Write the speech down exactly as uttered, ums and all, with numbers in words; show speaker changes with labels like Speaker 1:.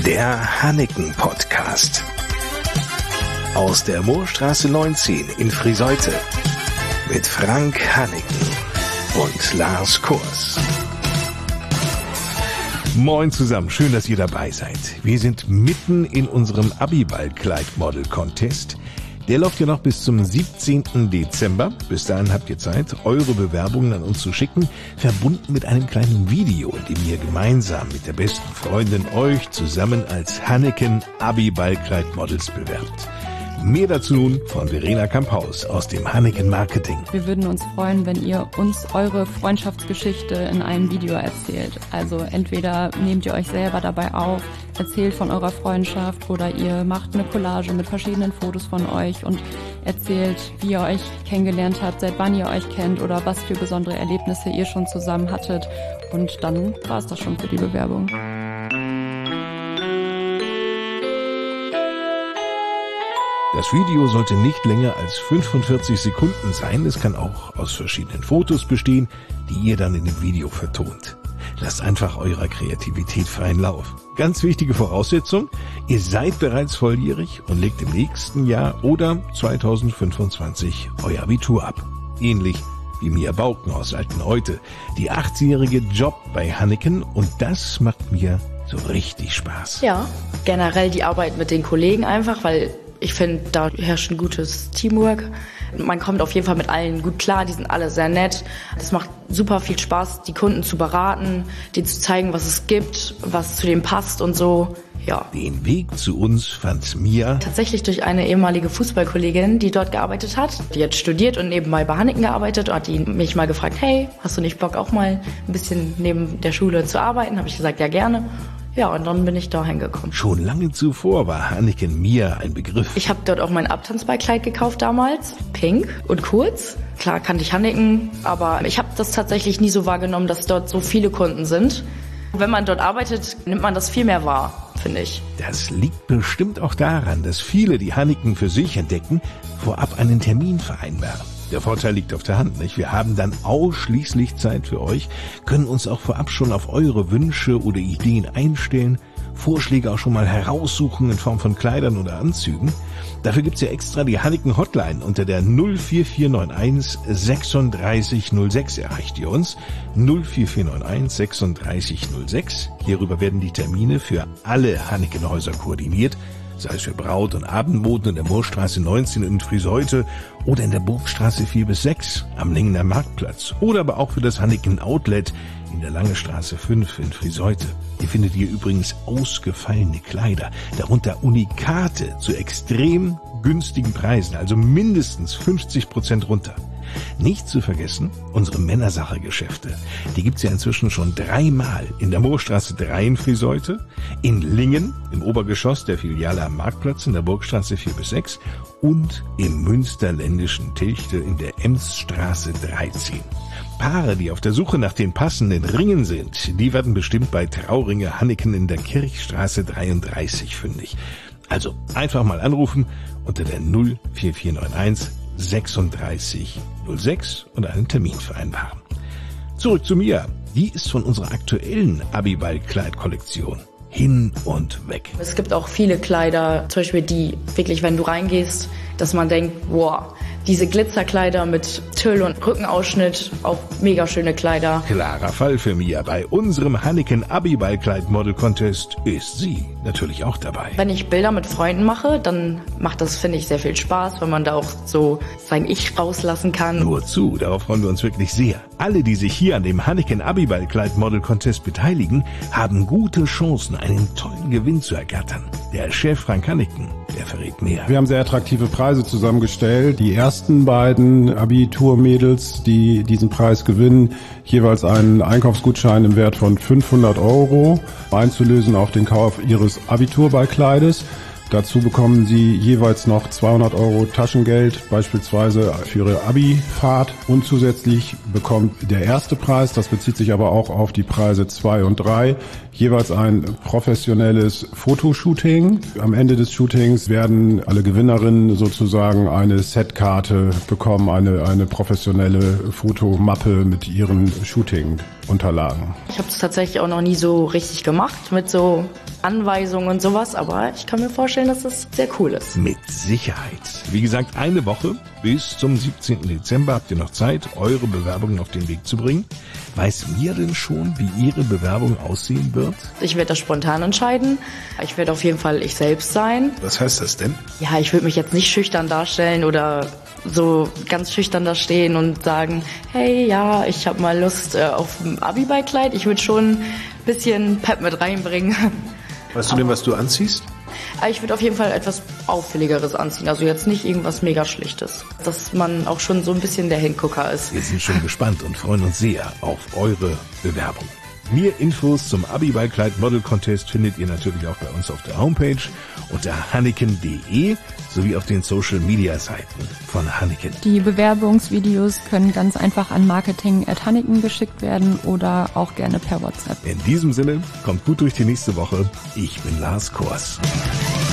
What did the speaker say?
Speaker 1: Der Hanneken Podcast. Aus der Moorstraße neunzehn in Friseute. Mit Frank Hanneken und Lars Kurs. Moin zusammen, schön, dass ihr dabei seid. Wir sind mitten in unserem Abiball-Kleid-Model-Contest. Der läuft ja noch bis zum siebzehnten Dezember. Bis dahin habt ihr Zeit, eure Bewerbungen an uns zu schicken, verbunden mit einem kleinen Video, in dem ihr gemeinsam mit der besten Freundin euch zusammen als Hanneken Abiball-Kleid-Models bewerbt. Mehr dazu nun von Verena Kamphaus aus dem Hanneken Marketing.
Speaker 2: Wir würden uns freuen, wenn ihr uns eure Freundschaftsgeschichte in einem Video erzählt. Also entweder nehmt ihr euch selber dabei auf, erzählt von eurer Freundschaft oder ihr macht eine Collage mit verschiedenen Fotos von euch und erzählt, wie ihr euch kennengelernt habt, seit wann ihr euch kennt oder was für besondere Erlebnisse ihr schon zusammen hattet. Und dann war es das schon für die Bewerbung.
Speaker 1: Das Video sollte nicht länger als fünfundvierzig Sekunden sein. Es kann auch aus verschiedenen Fotos bestehen, die ihr dann in dem Video vertont. Lasst einfach eurer Kreativität freien Lauf. Ganz wichtige Voraussetzung, ihr seid bereits volljährig und legt im nächsten Jahr oder zweitausendfünfundzwanzig euer Abitur ab. Ähnlich wie Mia Bauken aus Altenheute, die achtzigjährige Job bei Hanneken, und das macht mir so richtig Spaß.
Speaker 3: Ja, generell die Arbeit mit den Kollegen einfach, weil ich finde, da herrscht ein gutes Teamwork. Man kommt auf jeden Fall mit allen gut klar, die sind alle sehr nett. Es macht super viel Spaß, die Kunden zu beraten, denen zu zeigen, was es gibt, was zu denen passt und so. Ja.
Speaker 1: Den Weg zu uns fand Mia
Speaker 3: tatsächlich durch eine ehemalige Fußballkollegin, die dort gearbeitet hat. Die hat studiert und nebenbei bei Hanneken gearbeitet und hat die mich mal gefragt, hey, hast du nicht Bock auch mal ein bisschen neben der Schule zu arbeiten? Habe ich gesagt, ja gerne. Ja, und dann bin ich da hingekommen.
Speaker 1: Schon lange zuvor war Hanneken Mia ein Begriff.
Speaker 3: Ich habe dort auch mein Abtanzballkleid gekauft damals, pink und kurz. Klar kannte ich Hanneken, aber ich habe das tatsächlich nie so wahrgenommen, dass dort so viele Kunden sind. Wenn man dort arbeitet, nimmt man das viel mehr wahr, finde ich.
Speaker 1: Das liegt bestimmt auch daran, dass viele, die Hanneken für sich entdecken, vorab einen Termin vereinbaren. Der Vorteil liegt auf der Hand, nicht? Wir haben dann ausschließlich Zeit für euch, können uns auch vorab schon auf eure Wünsche oder Ideen einstellen, Vorschläge auch schon mal heraussuchen in Form von Kleidern oder Anzügen. Dafür gibt's ja extra die Hanneken Hotline unter der null vier vier neun eins sechsunddreißig null sechs erreicht ihr uns. null vier vier neun eins sechsunddreißig null sechs. Hierüber werden die Termine für alle Hannekenhäuser koordiniert, sei es für Braut- und Abendmoden in der Moorstraße neunzehn in Friseute oder in der Burgstraße vier bis sechs am Lingener Marktplatz oder aber auch für das Hanneken Outlet in der Lange Straße fünf in Friseute. Hier findet ihr übrigens ausgefallene Kleider, darunter Unikate zu extrem günstigen Preisen, also mindestens fünfzig Prozent runter. Nicht zu vergessen, unsere Männersache-Geschäfte. Die gibt's ja inzwischen schon dreimal in der Moorstraße drei in Friseute, in Lingen, im Obergeschoss der Filiale am Marktplatz in der Burgstraße vier bis sechs und im münsterländischen Tilchte in der Emsstraße dreizehn. Paare, die auf der Suche nach den passenden Ringen sind, die werden bestimmt bei Trauringe Hanneken in der Kirchstraße dreiunddreißig fündig. Also einfach mal anrufen unter der null vier vier neun eins sechsunddreißig null sechs und einen Termin vereinbaren. Zurück zu Mia. Die ist von unserer aktuellen Abiball-Kleid-Kollektion hin und weg.
Speaker 3: Es gibt auch viele Kleider, zum Beispiel die wirklich, wenn du reingehst, dass man denkt, wow, diese Glitzerkleider mit Tüll und Rückenausschnitt, auch mega schöne Kleider.
Speaker 1: Klarer Fall für Mia. Bei unserem Hanneken Abiball-Kleid-Model-Contest ist sie natürlich auch dabei.
Speaker 3: Wenn ich Bilder mit Freunden mache, dann macht das, finde ich, sehr viel Spaß, weil man da auch so sein Ich rauslassen kann.
Speaker 1: Nur zu, darauf freuen wir uns wirklich sehr. Alle, die sich hier an dem Hanneken Abiball-Kleid-Model-Contest beteiligen, haben gute Chancen, einen tollen Gewinn zu ergattern. Der Chef Frank Hanneken, der verrät mehr.
Speaker 4: Wir haben sehr attraktive Preise zusammengestellt. Die ersten beiden Abiturmädels, die diesen Preis gewinnen, jeweils einen Einkaufsgutschein im Wert von fünfhundert Euro einzulösen auf den Kauf ihres Abiturballkleides. Dazu bekommen Sie jeweils noch zweihundert Euro Taschengeld, beispielsweise für Ihre Abi-Fahrt. Und zusätzlich bekommt der erste Preis, das bezieht sich aber auch auf die Preise zwei und drei, jeweils ein professionelles Fotoshooting. Am Ende des Shootings werden alle Gewinnerinnen sozusagen eine Setkarte bekommen, eine, eine professionelle Fotomappe mit ihren Shooting-Unterlagen.
Speaker 3: Ich habe es tatsächlich auch noch nie so richtig gemacht mit so Anweisungen und sowas, aber ich kann mir vorstellen, dass das sehr cool ist.
Speaker 1: Mit Sicherheit. Wie gesagt, eine Woche bis zum siebzehnten Dezember habt ihr noch Zeit, eure Bewerbungen auf den Weg zu bringen. Weiß Mia denn schon, wie ihre Bewerbung aussehen wird?
Speaker 3: Ich werde das spontan entscheiden. Ich werde auf jeden Fall ich selbst sein.
Speaker 1: Was heißt das denn?
Speaker 3: Ja, ich würde mich jetzt nicht schüchtern darstellen oder so ganz schüchtern da stehen und sagen, hey, ja, ich habe mal Lust äh, auf ein Abi-Ballkleid. Ich würde schon ein bisschen Pep mit reinbringen.
Speaker 1: Weißt du denn, was du anziehst?
Speaker 3: Ich würde auf jeden Fall etwas Auffälligeres anziehen, also jetzt nicht irgendwas mega Schlichtes. Dass man auch schon so ein bisschen der Hingucker ist.
Speaker 1: Wir sind schon gespannt und freuen uns sehr auf eure Bewerbung. Mehr Infos zum Abi-Ballkleid Model Contest findet ihr natürlich auch bei uns auf der Homepage unter hanneken punkt de sowie auf den Social-Media-Seiten von Hanneken.
Speaker 2: Die Bewerbungsvideos können ganz einfach an marketing at hanneken geschickt werden oder auch gerne per WhatsApp.
Speaker 1: In diesem Sinne, kommt gut durch die nächste Woche. Ich bin Lars Kors.